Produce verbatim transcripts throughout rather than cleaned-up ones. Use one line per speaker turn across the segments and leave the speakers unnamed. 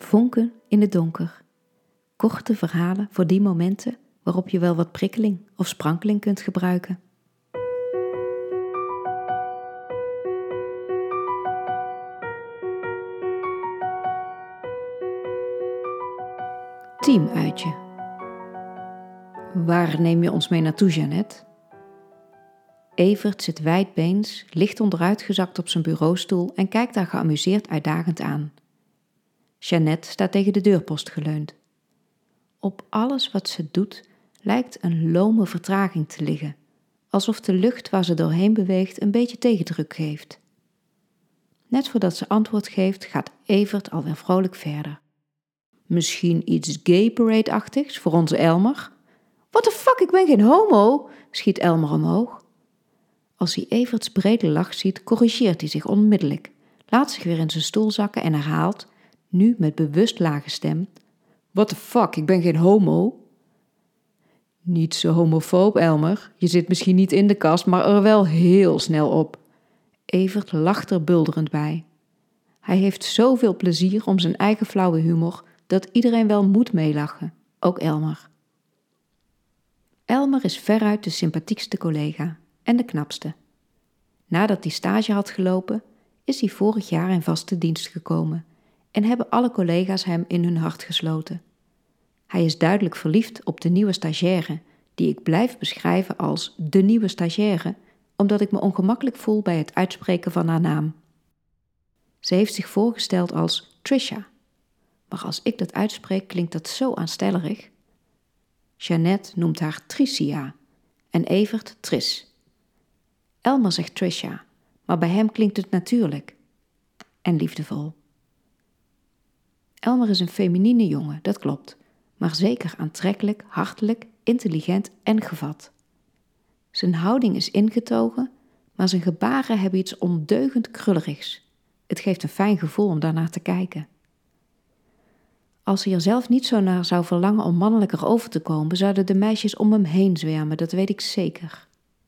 Vonken in het donker. Korte verhalen voor die momenten waarop je wel wat prikkeling of sprankeling kunt gebruiken. Teamuitje. Waar neem je ons mee naartoe, Jeannette? Evert zit wijdbeens, licht onderuitgezakt op zijn bureaustoel en kijkt haar geamuseerd uitdagend aan. Jeannette staat tegen de deurpost geleund. Op alles wat ze doet lijkt een lome vertraging te liggen, alsof de lucht waar ze doorheen beweegt een beetje tegendruk geeft. Net voordat ze antwoord geeft, gaat Evert alweer vrolijk verder. Misschien iets gay parade-achtigs voor onze Elmer? What the fuck, ik ben geen homo, schiet Elmer omhoog. Als hij Everts brede lach ziet, corrigeert hij zich onmiddellijk, laat zich weer in zijn stoel zakken en herhaalt, nu met bewust lage stem, What the fuck, ik ben geen homo. Niet zo homofoob, Elmer. Je zit misschien niet in de kast, maar er wel heel snel op. Evert lacht er bulderend bij. Hij heeft zoveel plezier om zijn eigen flauwe humor, dat iedereen wel moet meelachen, ook Elmer. Elmer is veruit de sympathiekste collega en de knapste. Nadat hij stage had gelopen, is hij vorig jaar in vaste dienst gekomen en hebben alle collega's hem in hun hart gesloten. Hij is duidelijk verliefd op de nieuwe stagiaire, die ik blijf beschrijven als de nieuwe stagiaire, omdat ik me ongemakkelijk voel bij het uitspreken van haar naam. Ze heeft zich voorgesteld als Trisha, maar als ik dat uitspreek klinkt dat zo aanstellerig. Jeannette noemt haar Tricia en Evert Tris. Elmer zegt Trisha, maar bij hem klinkt het natuurlijk en liefdevol. Elmer is een feminine jongen, dat klopt, maar zeker aantrekkelijk, hartelijk, intelligent en gevat. Zijn houding is ingetogen, maar zijn gebaren hebben iets ondeugend krullerigs. Het geeft een fijn gevoel om daarnaar te kijken. Als hij er zelf niet zo naar zou verlangen om mannelijker over te komen, zouden de meisjes om hem heen zwermen, dat weet ik zeker.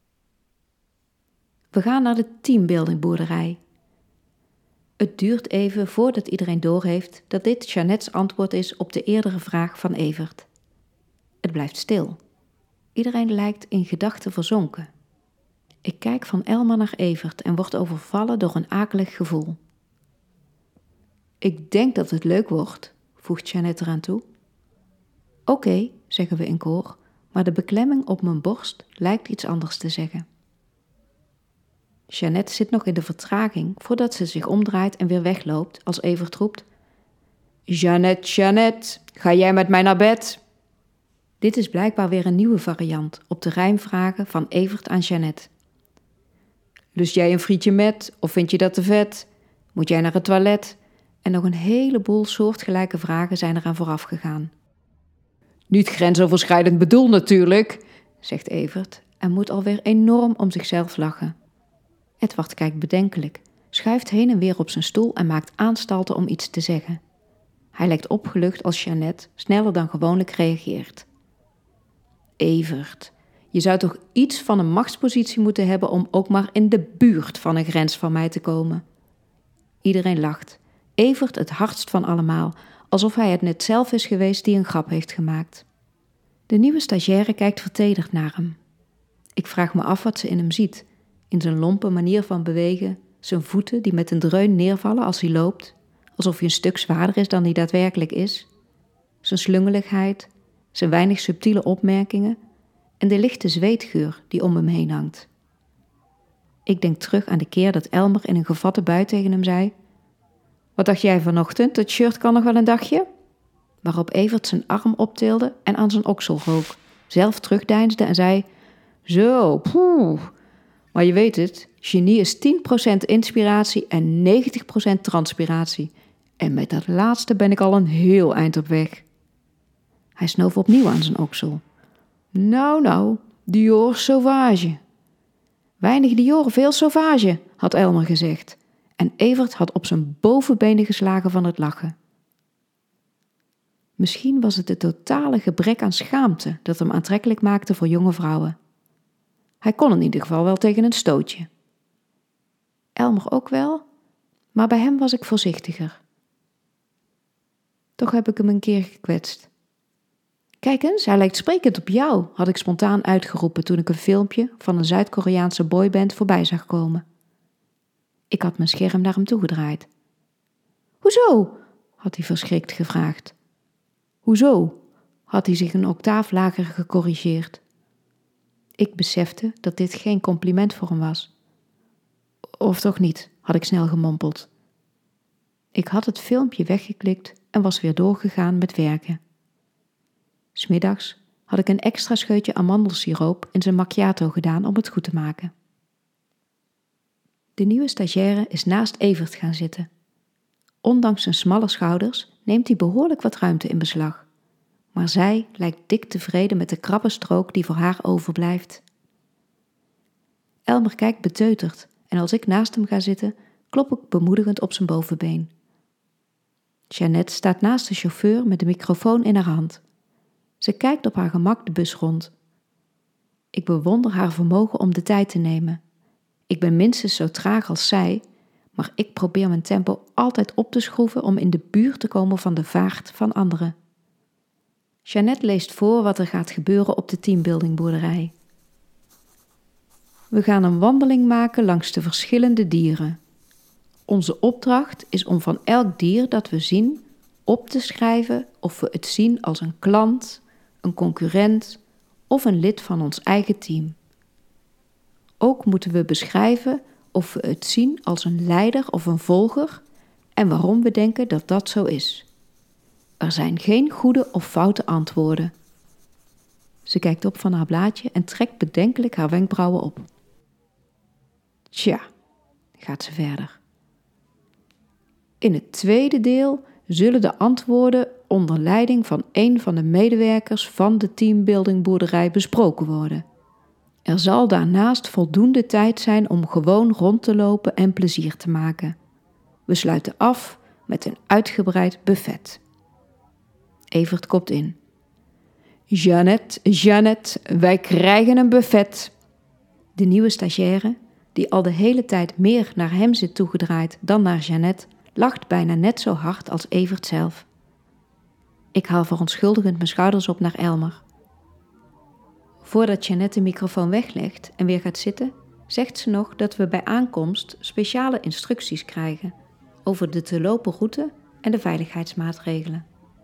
We gaan naar de teambuildingboerderij. Het duurt even voordat iedereen doorheeft dat dit Jeannette's antwoord is op de eerdere vraag van Evert. Het blijft stil. Iedereen lijkt in gedachten verzonken. Ik kijk van Elmer naar Evert en word overvallen door een akelig gevoel. Ik denk dat het leuk wordt, voegt Jeannette eraan toe. Oké, okay, zeggen we in koor, maar de beklemming op mijn borst lijkt iets anders te zeggen. Jeannette zit nog in de vertraging voordat ze zich omdraait en weer wegloopt als Evert roept. Jeannette, Jeannette, ga jij met mij naar bed? Dit is blijkbaar weer een nieuwe variant op de rijmvragen van Evert aan Jeannette. Lust jij een frietje met of vind je dat te vet? Moet jij naar het toilet? En nog een heleboel soortgelijke vragen zijn eraan vooraf gegaan. Niet grensoverschrijdend bedoeld natuurlijk, zegt Evert en moet alweer enorm om zichzelf lachen. Edward kijkt bedenkelijk, schuift heen en weer op zijn stoel en maakt aanstalten om iets te zeggen. Hij lijkt opgelucht als Jeannette sneller dan gewoonlijk reageert. Evert, je zou toch iets van een machtspositie moeten hebben om ook maar in de buurt van een grens van mij te komen. Iedereen lacht. Evert het hardst van allemaal, alsof hij het net zelf is geweest die een grap heeft gemaakt. De nieuwe stagiaire kijkt vertederd naar hem. Ik vraag me af wat ze in hem ziet. In zijn lompe manier van bewegen, zijn voeten die met een dreun neervallen als hij loopt, alsof hij een stuk zwaarder is dan hij daadwerkelijk is, zijn slungeligheid, zijn weinig subtiele opmerkingen en de lichte zweetgeur die om hem heen hangt. Ik denk terug aan de keer dat Elmer in een gevatte bui tegen hem zei, wat dacht jij vanochtend, dat shirt kan nog wel een dagje? Waarop Evert zijn arm optilde en aan zijn oksel rook, zelf terugdeinsde en zei, zo, poeh. Maar je weet het, genie is tien procent inspiratie en negentig procent transpiratie. En met dat laatste ben ik al een heel eind op weg. Hij snoof opnieuw aan zijn oksel. Nou, nou, Dior Sauvage. Weinig Dior, veel Sauvage, had Elmer gezegd. En Evert had op zijn bovenbenen geslagen van het lachen. Misschien was het het totale gebrek aan schaamte dat hem aantrekkelijk maakte voor jonge vrouwen. Hij kon in ieder geval wel tegen een stootje. Elmer ook wel, maar bij hem was ik voorzichtiger. Toch heb ik hem een keer gekwetst. Kijk eens, hij lijkt sprekend op jou, had ik spontaan uitgeroepen toen ik een filmpje van een Zuid-Koreaanse boyband voorbij zag komen. Ik had mijn scherm naar hem toegedraaid. Hoezo? Had hij verschrikt gevraagd. Hoezo? Had hij zich een octaaf lager gecorrigeerd. Ik besefte dat dit geen compliment voor hem was. Of toch niet, had ik snel gemompeld. Ik had het filmpje weggeklikt en was weer doorgegaan met werken. 'S Middags had ik een extra scheutje amandelsiroop in zijn macchiato gedaan om het goed te maken. De nieuwe stagiaire is naast Evert gaan zitten. Ondanks zijn smalle schouders neemt hij behoorlijk wat ruimte in beslag. Maar zij lijkt dik tevreden met de krabbe strook die voor haar overblijft. Elmer kijkt beteuterd en als ik naast hem ga zitten, klop ik bemoedigend op zijn bovenbeen. Jeannette staat naast de chauffeur met de microfoon in haar hand. Ze kijkt op haar gemak de bus rond. Ik bewonder haar vermogen om de tijd te nemen. Ik ben minstens zo traag als zij, maar ik probeer mijn tempo altijd op te schroeven om in de buurt te komen van de vaart van anderen. Jeannette leest voor wat er gaat gebeuren op de teambuildingboerderij. We gaan een wandeling maken langs de verschillende dieren. Onze opdracht is om van elk dier dat we zien op te schrijven of we het zien als een klant, een concurrent of een lid van ons eigen team. Ook moeten we beschrijven of we het zien als een leider of een volger en waarom we denken dat dat zo is. Er zijn geen goede of foute antwoorden. Ze kijkt op van haar blaadje en trekt bedenkelijk haar wenkbrauwen op. Tja, gaat ze verder. In het tweede deel zullen de antwoorden onder leiding van een van de medewerkers van de teambuildingboerderij besproken worden. Er zal daarnaast voldoende tijd zijn om gewoon rond te lopen en plezier te maken. We sluiten af met een uitgebreid buffet. Evert kopt in. Jeannette, Jeannette, wij krijgen een buffet. De nieuwe stagiaire, die al de hele tijd meer naar hem zit toegedraaid dan naar Jeannette, lacht bijna net zo hard als Evert zelf. Ik haal verontschuldigend mijn schouders op naar Elmer. Voordat Jeannette de microfoon weglegt en weer gaat zitten, zegt ze nog dat we bij aankomst speciale instructies krijgen over de te lopen route en de veiligheidsmaatregelen.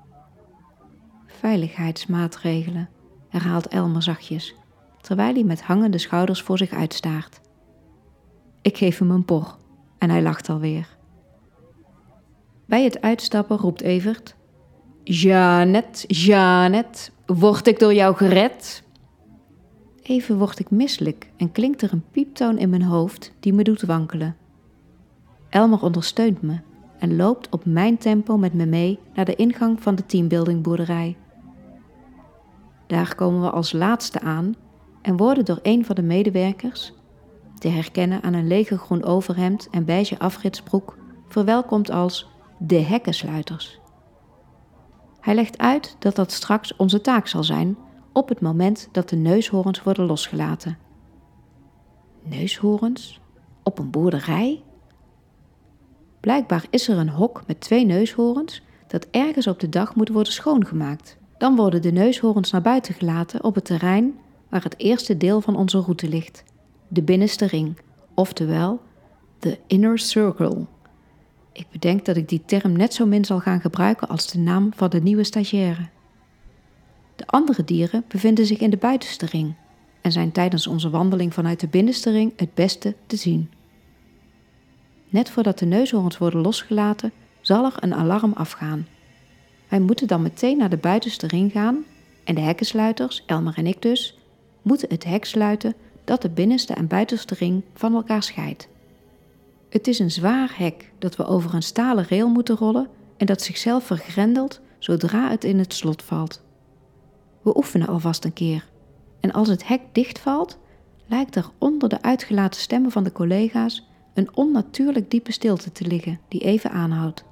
Veiligheidsmaatregelen, herhaalt Elmer zachtjes, terwijl hij met hangende schouders voor zich uitstaart. Ik geef hem een por en hij lacht alweer. Bij het uitstappen roept Evert: Jeannette, Jeannette, word ik door jou gered? Even word ik misselijk en klinkt er een pieptoon in mijn hoofd die me doet wankelen. Elmer ondersteunt me en loopt op mijn tempo met me mee naar de ingang van de teambuildingboerderij. Daar komen we als laatste aan en worden door een van de medewerkers, te herkennen aan een lege groen overhemd en beige afritsbroek, verwelkomd als de hekkensluiters. Hij legt uit dat dat straks onze taak zal zijn op het moment dat de neushoorns worden losgelaten. Neushoorns? Op een boerderij? Blijkbaar is er een hok met twee neushoorns dat ergens op de dag moet worden schoongemaakt. Dan worden de neushoorns naar buiten gelaten op het terrein waar het eerste deel van onze route ligt. De binnenste ring, oftewel de inner circle. Ik bedenk dat ik die term net zo min zal gaan gebruiken als de naam van de nieuwe stagiaire. De andere dieren bevinden zich in de buitenste ring en zijn tijdens onze wandeling vanuit de binnenste ring het beste te zien. Net voordat de neushoorns worden losgelaten, zal er een alarm afgaan. Wij moeten dan meteen naar de buitenste ring gaan en de hekkensluiters, Elmer en ik dus, moeten het hek sluiten dat de binnenste en buitenste ring van elkaar scheidt. Het is een zwaar hek dat we over een stalen rail moeten rollen en dat zichzelf vergrendelt zodra het in het slot valt. We oefenen alvast een keer en als het hek dichtvalt, lijkt er onder de uitgelaten stemmen van de collega's een onnatuurlijk diepe stilte te liggen die even aanhoudt.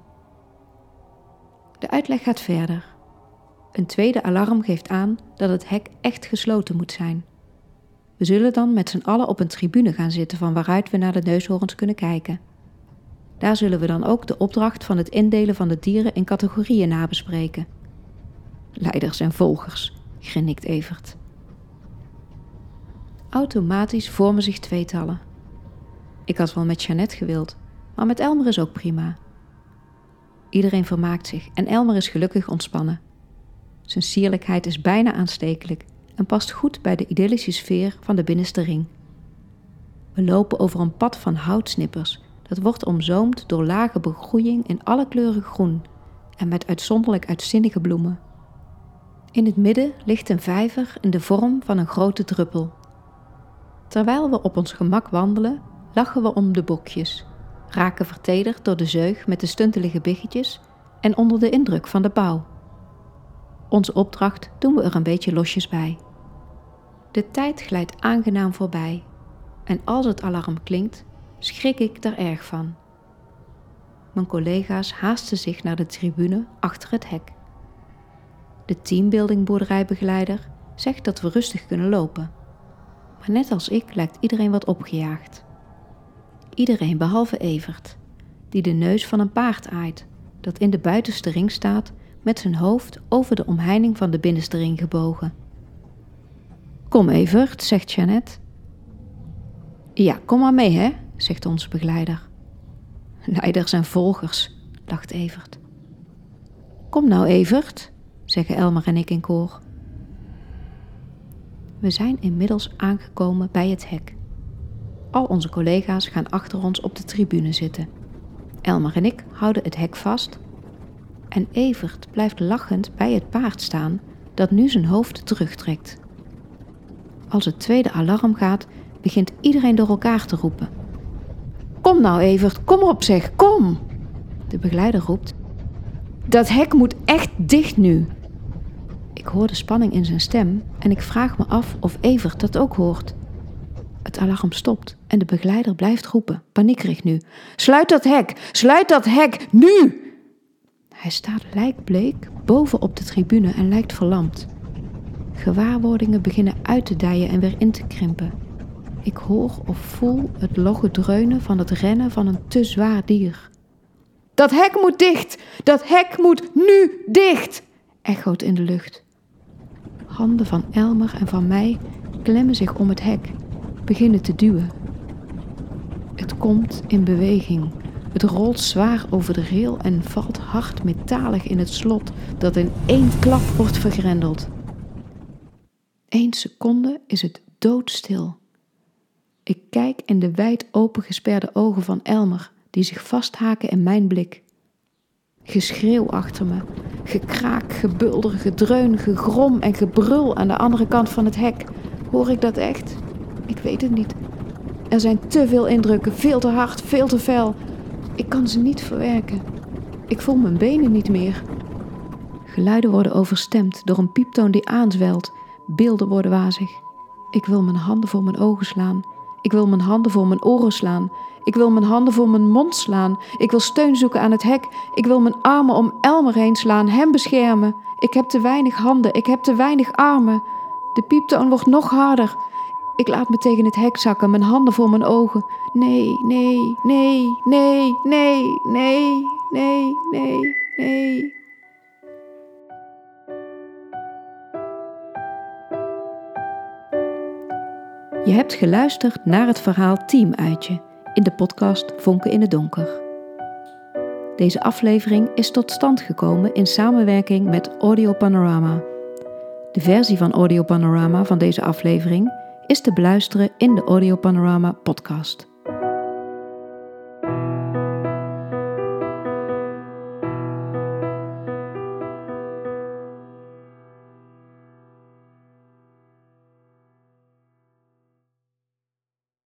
De uitleg gaat verder. Een tweede alarm geeft aan dat het hek echt gesloten moet zijn. We zullen dan met z'n allen op een tribune gaan zitten van waaruit we naar de neushoorns kunnen kijken. Daar zullen we dan ook de opdracht van het indelen van de dieren in categorieën nabespreken. Leiders en volgers, grinnikt Evert. Automatisch vormen zich tweetallen. Ik had wel met Jeannette gewild, maar met Elmer is ook prima. Iedereen vermaakt zich en Elmer is gelukkig ontspannen. Zijn sierlijkheid is bijna aanstekelijk en past goed bij de idyllische sfeer van de binnenste ring. We lopen over een pad van houtsnippers. Dat wordt omzoomd door lage begroeiing in alle kleuren groen en met uitzonderlijk uitzinnige bloemen. In het midden ligt een vijver in de vorm van een grote druppel. Terwijl we op ons gemak wandelen, lachen we om de bokjes, raken vertederd door de zeug met de stuntelige biggetjes en onder de indruk van de bouw. Onze opdracht doen we er een beetje losjes bij. De tijd glijdt aangenaam voorbij en als het alarm klinkt, schrik ik er erg van. Mijn collega's haasten zich naar de tribune achter het hek. De teambuilding boerderijbegeleider zegt dat we rustig kunnen lopen. Maar net als ik lijkt iedereen wat opgejaagd. Iedereen behalve Evert, die de neus van een paard aait, dat in de buitenste ring staat met zijn hoofd over de omheining van de binnenste ring gebogen. Kom Evert, zegt Jeannette. Ja, kom maar mee hè, zegt onze begeleider. Leiders en volgers, lacht Evert. Kom nou Evert, zeggen Elmer en ik in koor. We zijn inmiddels aangekomen bij het hek. Al onze collega's gaan achter ons op de tribune zitten. Elmer en ik houden het hek vast en Evert blijft lachend bij het paard staan dat nu zijn hoofd terugtrekt. Als het tweede alarm gaat, begint iedereen door elkaar te roepen. Kom nou Evert, kom op zeg, kom! De begeleider roept. Dat hek moet echt dicht nu. Ik hoor de spanning in zijn stem en ik vraag me af of Evert dat ook hoort. Het alarm stopt en de begeleider blijft roepen, paniekerig nu. Sluit dat hek, sluit dat hek, nu! Hij staat lijkbleek boven op de tribune en lijkt verlamd. Gewaarwordingen beginnen uit te dijen en weer in te krimpen. Ik hoor of voel het logge dreunen van het rennen van een te zwaar dier. Dat hek moet dicht! Dat hek moet nu dicht! Echoot in de lucht. Handen van Elmer en van mij klemmen zich om het hek, beginnen te duwen. Het komt in beweging. Het rolt zwaar over de rail en valt hard metalig in het slot dat in één klap wordt vergrendeld. Eén seconde is het doodstil. Ik kijk in de wijd opengesperde ogen van Elmer, die zich vasthaken in mijn blik. Geschreeuw achter me, gekraak, gebulder, gedreun, gegrom en gebrul aan de andere kant van het hek. Hoor ik dat echt? Ik weet het niet. Er zijn te veel indrukken, veel te hard, veel te fel. Ik kan ze niet verwerken. Ik voel mijn benen niet meer. Geluiden worden overstemd door een pieptoon die aanzwelt. Beelden worden wazig. Ik wil mijn handen voor mijn ogen slaan. Ik wil mijn handen voor mijn oren slaan. Ik wil mijn handen voor mijn mond slaan. Ik wil steun zoeken aan het hek. Ik wil mijn armen om Elmer heen slaan, hem beschermen. Ik heb te weinig handen, ik heb te weinig armen. De pieptoon wordt nog harder. Ik laat me tegen het hek zakken, mijn handen voor mijn ogen. Nee, nee, nee, nee, nee, nee, nee, nee, nee. Je hebt geluisterd naar het verhaal Teamuitje in de podcast Vonken in het Donker. Deze aflevering is tot stand gekomen in samenwerking met Audio Panorama. De versie van Audio Panorama van deze aflevering is te beluisteren in de Audio Panorama podcast.